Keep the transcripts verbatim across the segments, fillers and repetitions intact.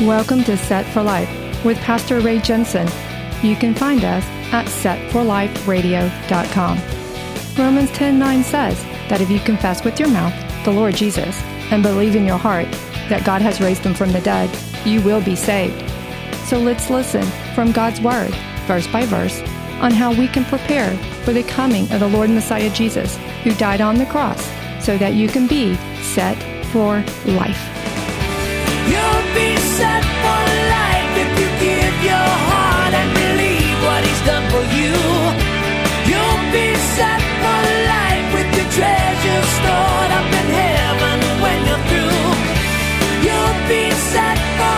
Welcome to Set for Life with Pastor Ray Jensen. You can find us at set for life radio dot com. Romans ten nine says that if you confess with your mouth the Lord Jesus and believe in your heart that God has raised him from the dead, you will be saved. So let's listen from God's Word, verse by verse, on how we can prepare for the coming of the Lord and Messiah Jesus, who died on the cross so that you can be set for life. You'll be set for life if you give your heart and believe what he's done for you. You'll be set for life with your treasure stored up in heaven when you're through. You'll be set for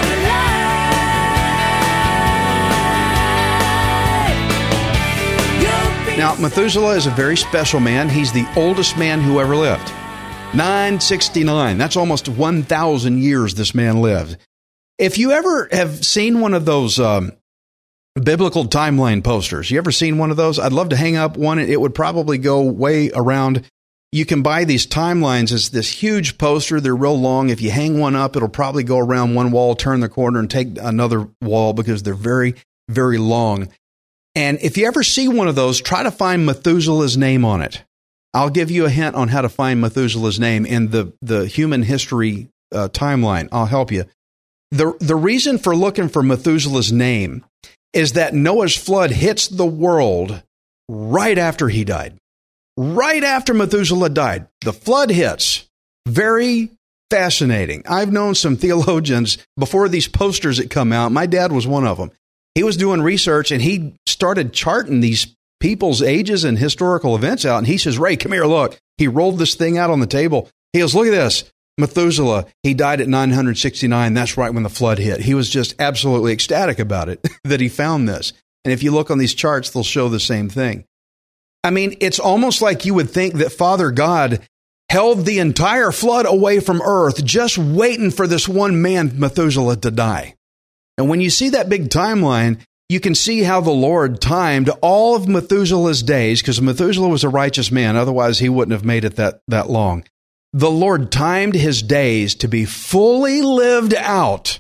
life. You'll be Now, Methuselah is a very special man. He's the oldest man who ever lived. nine sixty-nine. That's almost one thousand years this man lived. If you ever have seen one of those um, biblical timeline posters, you ever seen one of those? I'd love to hang up one. It would probably go way around. You can buy these timelines. It's this huge poster. They're real long. If you hang one up, it'll probably go around one wall, turn the corner, and take another wall because they're very, very long. And if you ever see one of those, try to find Methuselah's name on it. I'll give you a hint on how to find Methuselah's name in the, the human history uh, timeline. I'll help you. The, the reason for looking for Methuselah's name is that Noah's flood hits the world right after he died. Right after Methuselah died, the flood hits. Very fascinating. I've known some theologians before these posters that come out. My dad was one of them. He was doing research and he started charting these people's ages and historical events out. And he says, Ray, come here, look. He rolled this thing out on the table. He goes, look at this. Methuselah, he died at nine sixty-nine. That's right when the flood hit. He was just absolutely ecstatic about it, that he found this. And if you look on these charts, they'll show the same thing. I mean, it's almost like you would think that Father God held the entire flood away from earth, just waiting for this one man, Methuselah, to die. And when you see that big timeline, you can see how the Lord timed all of Methuselah's days, because Methuselah was a righteous man. Otherwise, he wouldn't have made it that, that long. The Lord timed his days to be fully lived out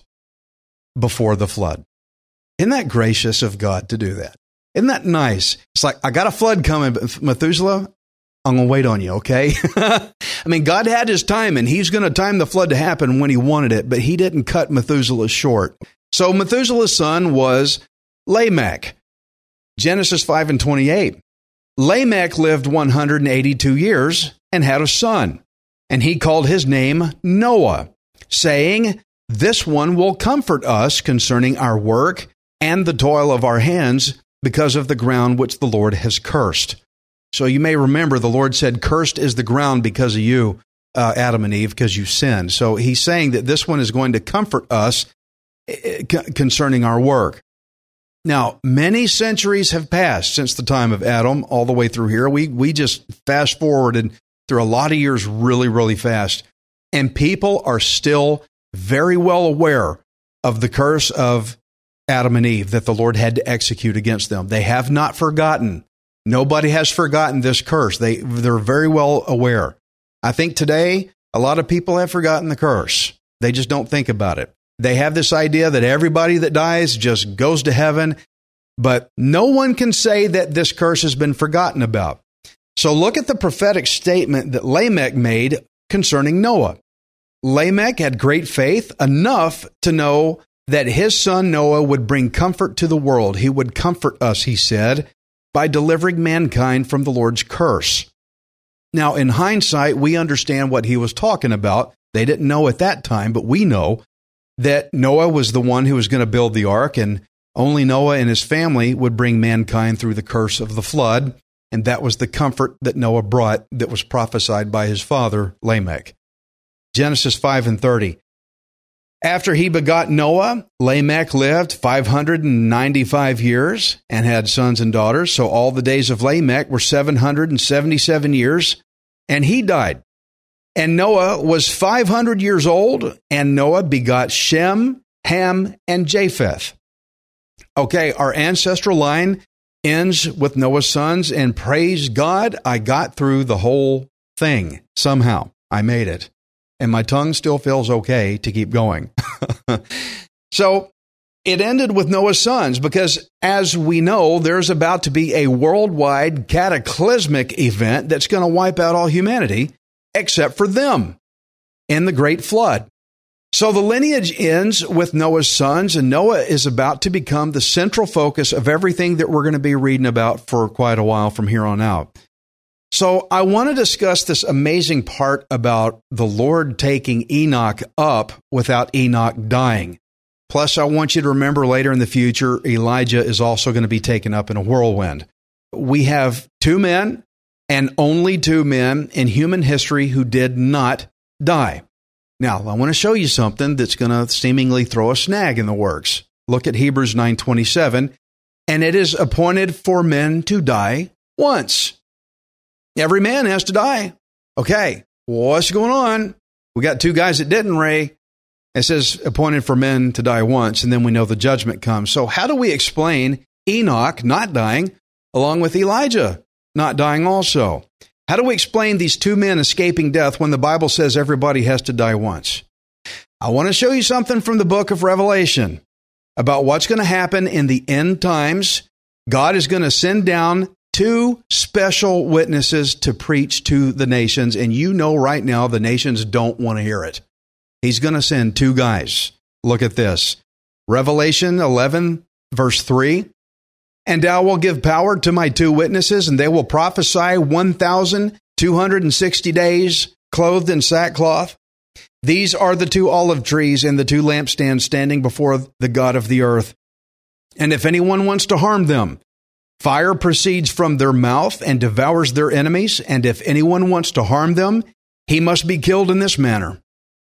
before the flood. Isn't that gracious of God to do that? Isn't that nice? It's like, I got a flood coming, but Methuselah, I'm going to wait on you, okay? I mean, God had his time, and he's going to time the flood to happen when he wanted it, but he didn't cut Methuselah short. So Methuselah's son was Lamech. Genesis five and twenty-eight. Lamech lived one hundred eighty-two years and had a son, and he called his name Noah, saying, this one will comfort us concerning our work and the toil of our hands because of the ground which the Lord has cursed. So you may remember the Lord said, cursed is the ground because of you, uh, Adam and Eve, because you sinned. So he's saying that this one is going to comfort us concerning our work. Now, many centuries have passed since the time of Adam all the way through here. We we just fast forwarded through a lot of years really, really fast. And people are still very well aware of the curse of Adam and Eve that the Lord had to execute against them. They have not forgotten. Nobody has forgotten this curse. They, they're very well aware. I think today, a lot of people have forgotten the curse. They just don't think about it. They have this idea that everybody that dies just goes to heaven, but no one can say that this curse has been forgotten about. So look at the prophetic statement that Lamech made concerning Noah. Lamech had great faith, enough to know that his son Noah would bring comfort to the world. He would comfort us, he said, by delivering mankind from the Lord's curse. Now, in hindsight, we understand what he was talking about. They didn't know at that time, but we know that Noah was the one who was going to build the ark, and only Noah and his family would bring mankind through the curse of the flood, and that was the comfort that Noah brought that was prophesied by his father, Lamech. Genesis five and thirty. After he begot Noah, Lamech lived five hundred ninety-five years and had sons and daughters, so all the days of Lamech were seven hundred seventy-seven years, and he died. And Noah was five hundred years old, and Noah begot Shem, Ham, and Japheth. Okay, our ancestral line ends with Noah's sons, and praise God, I got through the whole thing. Somehow, I made it. And my tongue still feels okay to keep going. So it ended with Noah's sons because, as we know, there's about to be a worldwide cataclysmic event that's going to wipe out all humanity except for them in the great flood. So the lineage ends with Noah's sons, and Noah is about to become the central focus of everything that we're going to be reading about for quite a while from here on out. So I want to discuss this amazing part about the Lord taking Enoch up without Enoch dying. Plus, I want you to remember later in the future, Elijah is also going to be taken up in a whirlwind. We have two men, and only two men in human history who did not die. Now, I want to show you something that's going to seemingly throw a snag in the works. Look at Hebrews nine twenty-seven, and it is appointed for men to die once. Every man has to die. Okay, what's going on? We got two guys that didn't, Ray. It says appointed for men to die once, and then we know the judgment comes. So how do we explain Enoch not dying along with Elijah not dying also? How do we explain these two men escaping death when the Bible says everybody has to die once? I want to show you something from the book of Revelation about what's going to happen in the end times. God is going to send down two special witnesses to preach to the nations, and you know right now the nations don't want to hear it. He's going to send two guys. Look at this. Revelation eleven, verse three. And I will give power to my two witnesses, and they will prophesy one thousand two hundred sixty days, clothed in sackcloth. These are the two olive trees and the two lampstands standing before the God of the earth. And if anyone wants to harm them, fire proceeds from their mouth and devours their enemies. And if anyone wants to harm them, he must be killed in this manner.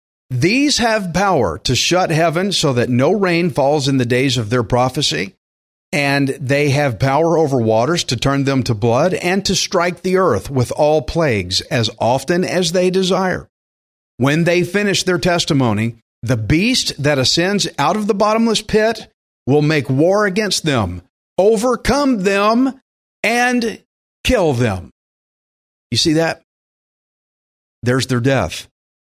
These have power to shut heaven so that no rain falls in the days of their prophecy. And they have power over waters to turn them to blood and to strike the earth with all plagues as often as they desire. When they finish their testimony, the beast that ascends out of the bottomless pit will make war against them, overcome them, and kill them. You see that? There's their death.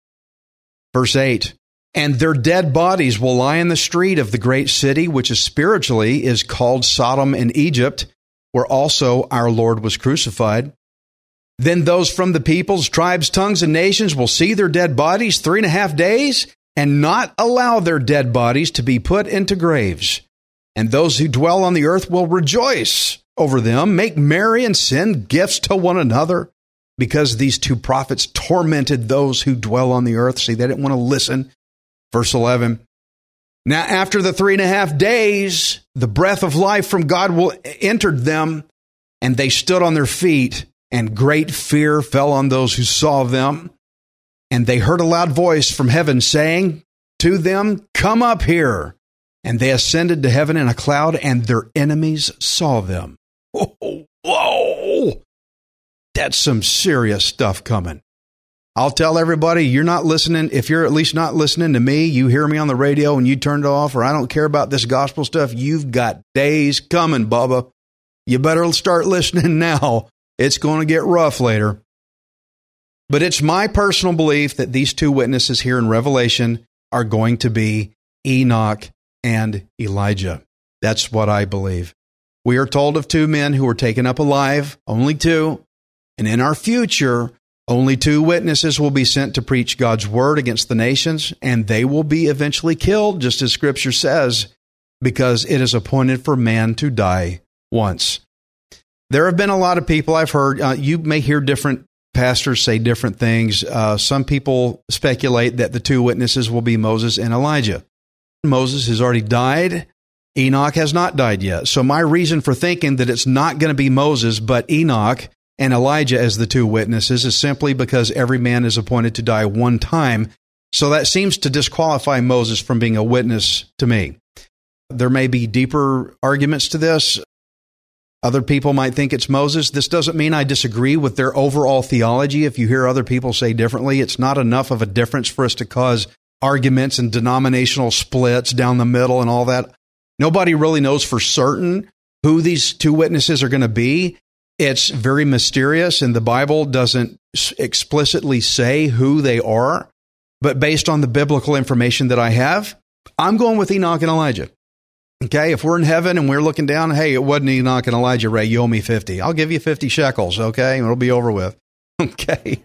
Verse eight. And their dead bodies will lie in the street of the great city, which is spiritually is called Sodom and Egypt, where also our Lord was crucified. Then those from the peoples, tribes, tongues, and nations will see their dead bodies three and a half days and not allow their dead bodies to be put into graves. And those who dwell on the earth will rejoice over them, make merry, and send gifts to one another, because these two prophets tormented those who dwell on the earth. See, they didn't want to listen. Verse eleven, now after the three and a half days, the breath of life from God will entered them, and they stood on their feet, and great fear fell on those who saw them. And they heard a loud voice from heaven saying to them, come up here. And they ascended to heaven in a cloud, and their enemies saw them. Oh, whoa! That's some serious stuff coming. I'll tell everybody, you're not listening. If you're at least not listening to me, you hear me on the radio and you turned it off, or I don't care about this gospel stuff, you've got days coming, Bubba. You better start listening now. It's going to get rough later. But it's my personal belief that these two witnesses here in Revelation are going to be Enoch and Elijah. That's what I believe. We are told of two men who were taken up alive, only two. And in our future, only two witnesses will be sent to preach God's word against the nations, and they will be eventually killed, just as Scripture says, because it is appointed for man to die once. There have been a lot of people I've heard, uh, you may hear different pastors say different things. Uh, some people speculate that the two witnesses will be Moses and Elijah. Moses has already died. Enoch has not died yet. So my reason for thinking that it's not going to be Moses, but Enoch and Elijah as the two witnesses is simply because every man is appointed to die one time. So that seems to disqualify Moses from being a witness to me. There may be deeper arguments to this. Other people might think it's Moses. This doesn't mean I disagree with their overall theology. If you hear other people say differently, it's not enough of a difference for us to cause arguments and denominational splits down the middle and all that. Nobody really knows for certain who these two witnesses are going to be. It's very mysterious, and the Bible doesn't explicitly say who they are. But based on the biblical information that I have, I'm going with Enoch and Elijah. Okay, if we're in heaven and we're looking down, hey, it wasn't Enoch and Elijah, Ray, you owe me fifty. I'll give you fifty shekels, okay? And it'll be over with. Okay.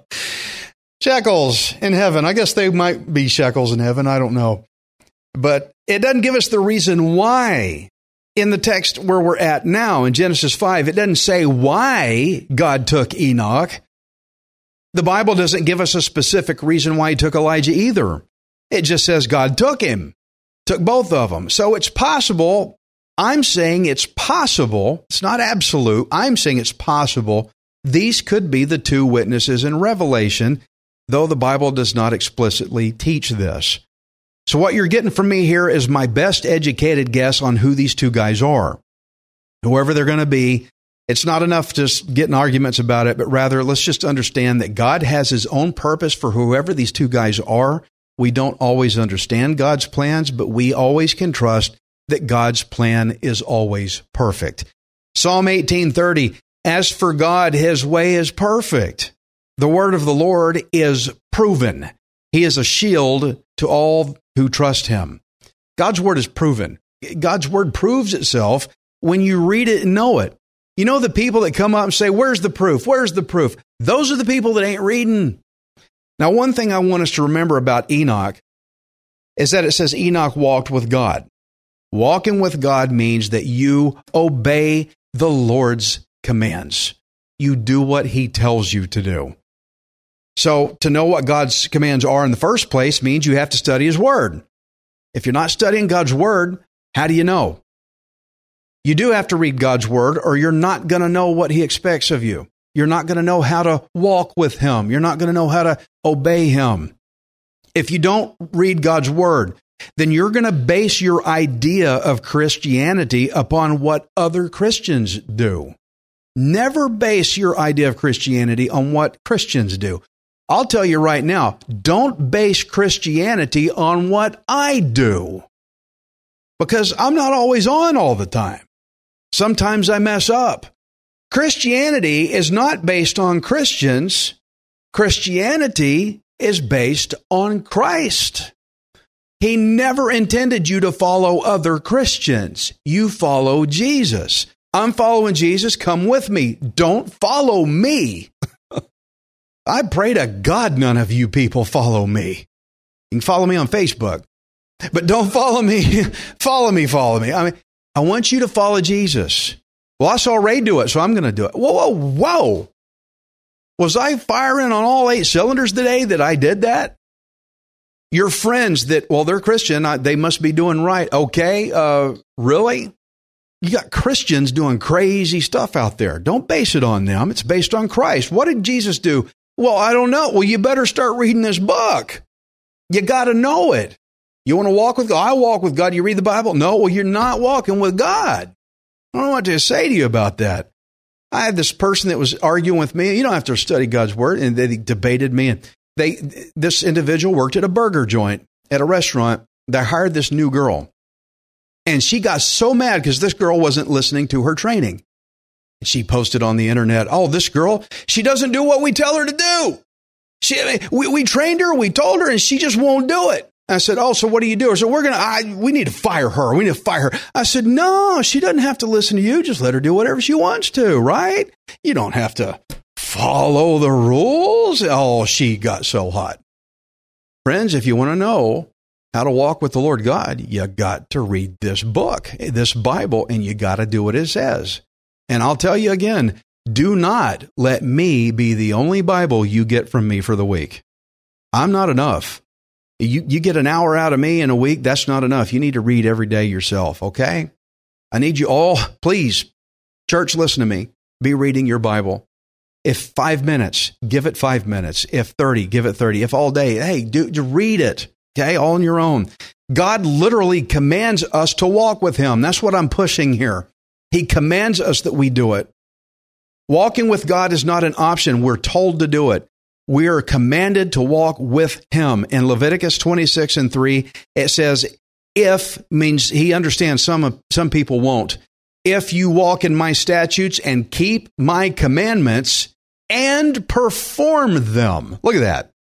Shekels in heaven. I guess they might be shekels in heaven. I don't know. But it doesn't give us the reason why. In the text where we're at now, in Genesis five, it doesn't say why God took Enoch. The Bible doesn't give us a specific reason why he took Elijah either. It just says God took him, took both of them. So it's possible, I'm saying it's possible, it's not absolute, I'm saying it's possible, these could be the two witnesses in Revelation, though the Bible does not explicitly teach this. So what you're getting from me here is my best educated guess on who these two guys are. Whoever they're going to be, it's not enough to get in arguments about it, but rather let's just understand that God has his own purpose for whoever these two guys are. We don't always understand God's plans, but we always can trust that God's plan is always perfect. Psalm eighteen thirty, as for God, his way is perfect. The word of the Lord is proven. He is a shield to all who trust him. God's word is proven. God's word proves itself when you read it and know it. You know the people that come up and say, where's the proof? Where's the proof? Those are the people that ain't reading. Now, one thing I want us to remember about Enoch is that it says Enoch walked with God. Walking with God means that you obey the Lord's commands. You do what he tells you to do. So to know what God's commands are in the first place means you have to study his word. If you're not studying God's word, how do you know? You do have to read God's word, or you're not going to know what he expects of you. You're not going to know how to walk with him. You're not going to know how to obey him. If you don't read God's word, then you're going to base your idea of Christianity upon what other Christians do. Never base your idea of Christianity on what Christians do. I'll tell you right now, don't base Christianity on what I do. Because I'm not always on all the time. Sometimes I mess up. Christianity is not based on Christians. Christianity is based on Christ. He never intended you to follow other Christians. You follow Jesus. I'm following Jesus. Come with me. Don't follow me. I pray to God none of you people follow me. You can follow me on Facebook, but don't follow me. follow me, follow me. I mean, I want you to follow Jesus. Well, I saw Ray do it, so I'm going to do it. Whoa, whoa, whoa. Was I firing on all eight cylinders today that I did that? Your friends that, well, they're Christian, they must be doing right. Okay, uh, really? You got Christians doing crazy stuff out there. Don't base it on them. It's based on Christ. What did Jesus do? Well, I don't know. Well, you better start reading this book. You got to know it. You want to walk with God? I walk with God. You read the Bible? No, well, you're not walking with God. I don't know what to say to you about that. I had this person that was arguing with me. You don't have to study God's word. And they debated me. And they, this individual worked at a burger joint at a restaurant. They hired this new girl. And she got so mad because this girl wasn't listening to her training. She posted on the internet, oh, this girl, she doesn't do what we tell her to do. She, we, we trained her, we told her, and she just won't do it. I said, oh, so what do you do? I said, we're going to, we need to fire her. We need to fire her. I said, no, she doesn't have to listen to you. Just let her do whatever she wants to, right? You don't have to follow the rules. Oh, she got so hot. Friends, if you want to know how to walk with the Lord God, you got to read this book, this Bible, and you got to do what it says. And I'll tell you again, do not let me be the only Bible you get from me for the week. I'm not enough. You, you get an hour out of me in a week, that's not enough. You need to read every day yourself, okay? I need you all, please, church, listen to me. Be reading your Bible. If five minutes, give it five minutes. If thirty, give it thirty. If all day, hey, do, do read it, okay, all on your own. God literally commands us to walk with him. That's what I'm pushing here. He commands us that we do it. Walking with God is not an option. We're told to do it. We are commanded to walk with him. In Leviticus twenty-six and three, it says, if means he understands some, some people won't. If you walk in my statutes and keep my commandments and perform them. Look at that.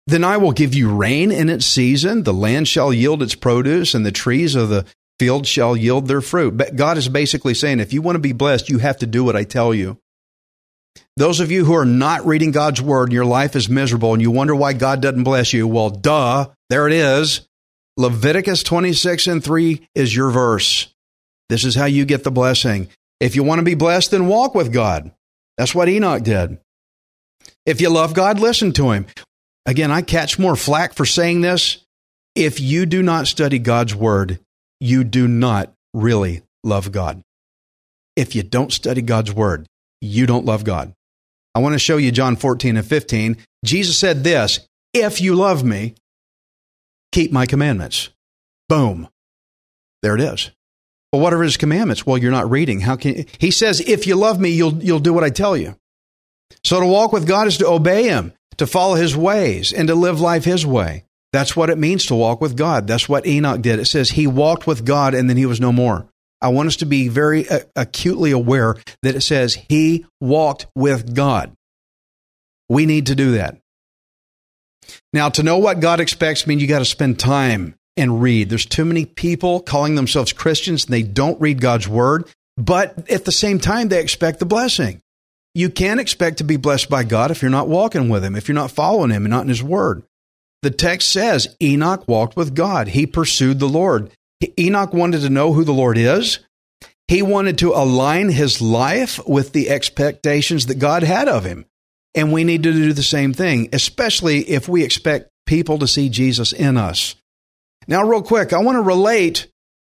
Then I will give you rain in its season, the land shall yield its produce, and the trees of the field shall yield their fruit. But God is basically saying, if you want to be blessed, you have to do what I tell you. Those of you who are not reading God's word and your life is miserable and you wonder why God doesn't bless you, well, duh, there it is. Leviticus twenty-six and three is your verse. This is how you get the blessing. If you want to be blessed, then walk with God. That's what Enoch did. If you love God, listen to him. Again, I catch more flack for saying this. If you do not study God's word, you do not really love God. If you don't study God's word, you don't love God. I want to show you John fourteen and fifteen. Jesus said this, if you love me, keep my commandments. Boom. There it is. Well, what are his commandments? Well, you're not reading. How can he says, if you love me, you'll you'll do what I tell you. So to walk with God is to obey him, to follow his ways, and to live life his way. That's what it means to walk with God. That's what Enoch did. It says he walked with God and then he was no more. I want us to be very uh, acutely aware that it says he walked with God. We need to do that. Now, to know what God expects means you got to spend time and read. There's too many people calling themselves Christians and they don't read God's word, but at the same time, they expect the blessing. You can't expect to be blessed by God if you're not walking with him, if you're not following him and not in his word. The text says Enoch walked with God. He pursued the Lord. Enoch wanted to know who the Lord is. He wanted to align his life with the expectations that God had of him. And we need to do the same thing, especially if we expect people to see Jesus in us. Now, real quick, I want to relate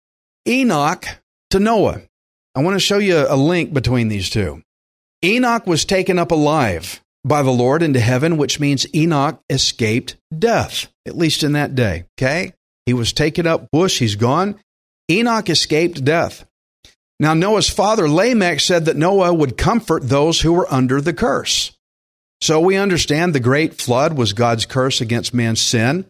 Enoch to Noah. I want to show you a link between these two. Enoch was taken up alive by the Lord into heaven, which means Enoch escaped death, at least in that day, okay? He was taken up, whoosh, he's gone. Enoch escaped death. Now, Noah's father, Lamech, said that Noah would comfort those who were under the curse. So we understand the great flood was God's curse against man's sin,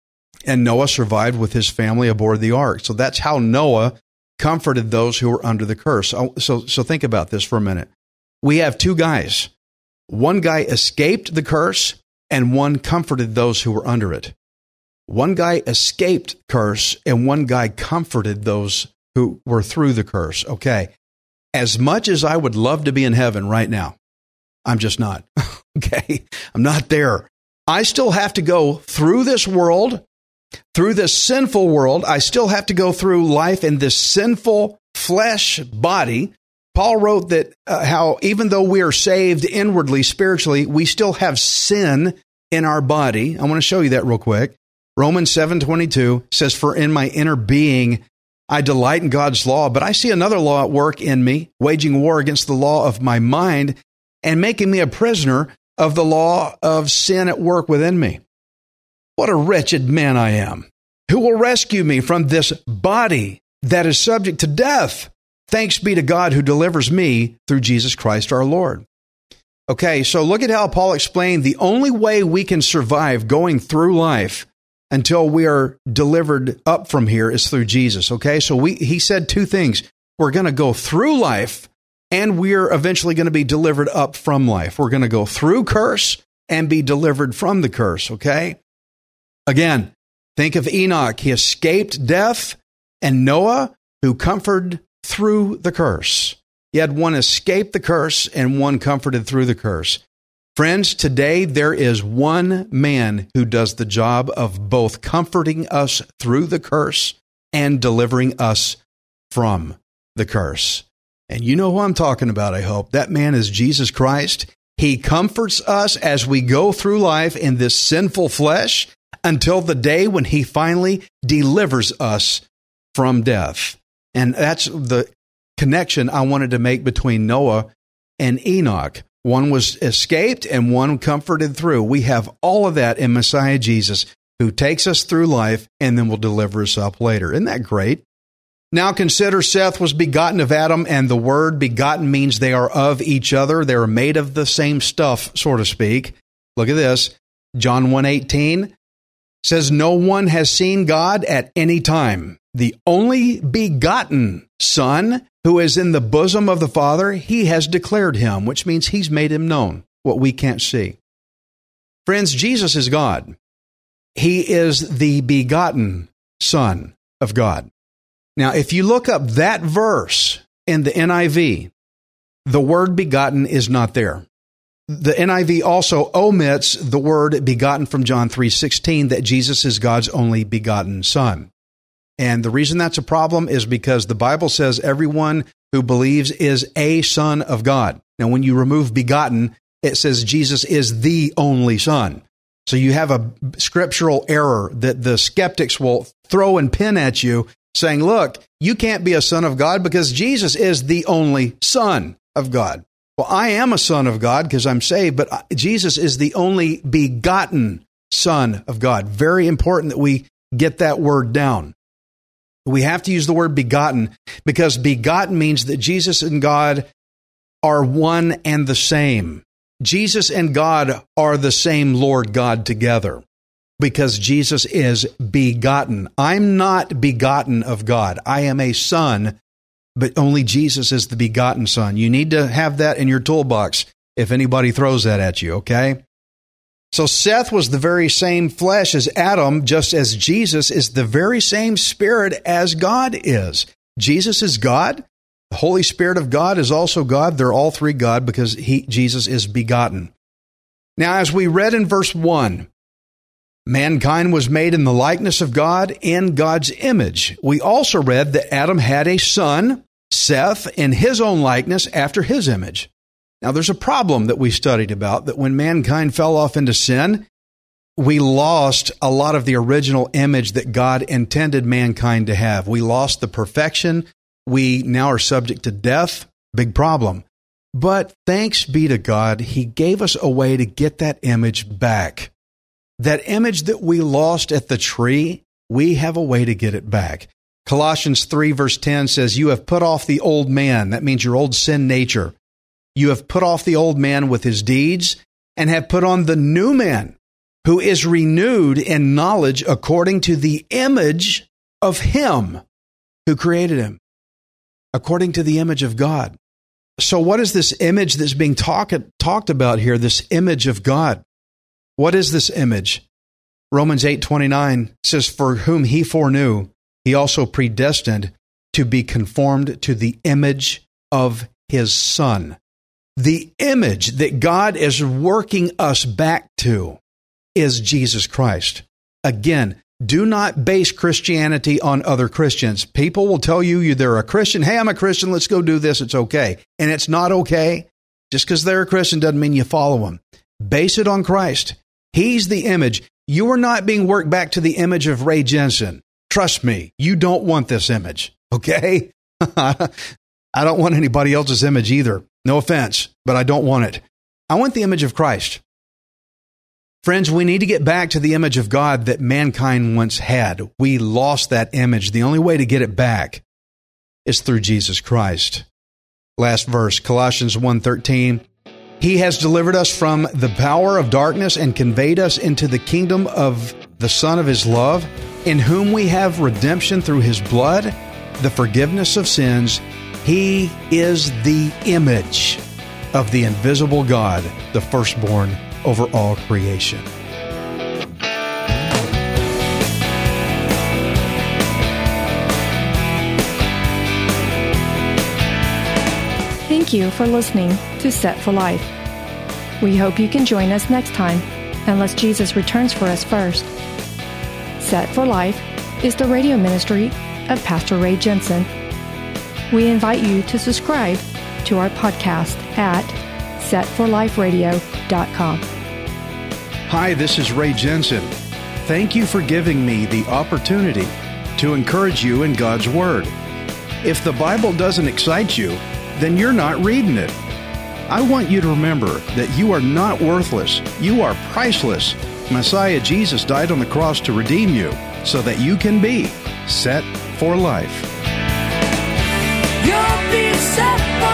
and Noah survived with his family aboard the ark. So that's how Noah comforted those who were under the curse. So, so think about this for a minute. We have two guys. One guy escaped the curse, and one comforted those who were under it. One guy escaped curse, and one guy comforted those who were through the curse. Okay, as much as I would love to be in heaven right now, I'm just not. Okay, I'm not there. I still have to go through this world, through this sinful world. I still have to go through life in this sinful flesh body. Paul wrote that uh, how even though we are saved inwardly, spiritually, we still have sin in our body. I want to show you that real quick. Romans seven twenty-two says, for in my inner being, I delight in God's law, but I see another law at work in me, waging war against the law of my mind and making me a prisoner of the law of sin at work within me. What a wretched man I am. Who will rescue me from this body that is subject to death? Thanks be to God who delivers me through Jesus Christ our Lord. Okay, so look at how Paul explained the only way we can survive going through life until we are delivered up from here is through Jesus. Okay, so we he said two things. We're going to go through life, and we're eventually going to be delivered up from life. We're going to go through curse and be delivered from the curse, okay? Again, think of Enoch. He escaped death, and Noah, who comforted through the curse. You had one escape the curse and one comforted through the curse. Friends, today there is one man who does the job of both comforting us through the curse and delivering us from the curse. And you know who I'm talking about, I hope. That man is Jesus Christ. He comforts us as we go through life in this sinful flesh until the day when he finally delivers us from death. And that's the connection I wanted to make between Noah and Enoch. One was escaped and one comforted through. We have all of that in Messiah Jesus, who takes us through life and then will deliver us up later. Isn't that great? Now consider Seth was begotten of Adam, and the word begotten means they are of each other. They are made of the same stuff, so to speak. Look at this. John one eighteen says, no one has seen God at any time. The only begotten Son who is in the bosom of the Father, he has declared him, which means he's made him known, what we can't see. Friends, Jesus is God. He is the begotten Son of God. Now, if you look up that verse in the N I V, the word begotten is not there. The N I V also omits the word begotten from John three sixteen, that Jesus is God's only begotten Son. And the reason that's a problem is because the Bible says everyone who believes is a son of God. Now, when you remove begotten, it says Jesus is the only Son. So you have a scriptural error that the skeptics will throw and pin at you, saying, look, you can't be a son of God because Jesus is the only Son of God. Well, I am a son of God because I'm saved, but Jesus is the only begotten Son of God. Very important that we get that word down. We have to use the word begotten because begotten means that Jesus and God are one and the same. Jesus and God are the same Lord God together because Jesus is begotten. I'm not begotten of God. I am a son, but only Jesus is the begotten Son. You need to have that in your toolbox if anybody throws that at you, okay? So Seth was the very same flesh as Adam, just as Jesus is the very same spirit as God is. Jesus is God. The Holy Spirit of God is also God. They're all three God because he, Jesus is begotten. Now, as we read in verse one, mankind was made in the likeness of God, in God's image. We also read that Adam had a son, Seth, in his own likeness after his image. Now, there's a problem that we studied about, that when mankind fell off into sin, we lost a lot of the original image that God intended mankind to have. We lost the perfection. We now are subject to death. Big problem. But thanks be to God, He gave us a way to get that image back. That image that we lost at the tree, we have a way to get it back. Colossians three verse ten says, you have put off the old man. That means your old sin nature. You have put off the old man with his deeds and have put on the new man, who is renewed in knowledge according to the image of Him who created him, according to the image of God. So what is this image that's being talk, talked about here, this image of God? What is this image? Romans eight twenty-nine says, for whom He foreknew, He also predestined to be conformed to the image of His Son. The image that God is working us back to is Jesus Christ. Again, do not base Christianity on other Christians. People will tell you they're a Christian. Hey, I'm a Christian. Let's go do this. It's okay. And it's not okay. Just because they're a Christian doesn't mean you follow them. Base it on Christ. He's the image. You are not being worked back to the image of Ray Jensen. Trust me, you don't want this image. Okay? I don't want anybody else's image either. No offense, but I don't want it. I want the image of Christ. Friends, we need to get back to the image of God that mankind once had. We lost that image. The only way to get it back is through Jesus Christ. Last verse, Colossians one thirteen. He has delivered us from the power of darkness and conveyed us into the kingdom of the Son of His love, in whom we have redemption through His blood, the forgiveness of sins. He is the image of the invisible God, the firstborn over all creation. Thank you for listening to Set for Life. We hope you can join us next time, unless Jesus returns for us first. Set for Life is the radio ministry of Pastor Ray Jensen. We invite you to subscribe to our podcast at set for life radio dot com. Hi, this is Ray Jensen. Thank you for giving me the opportunity to encourage you in God's Word. If the Bible doesn't excite you, then you're not reading it. I want you to remember that you are not worthless. You are priceless. Messiah Jesus died on the cross to redeem you so that you can be set for life. You'll be set for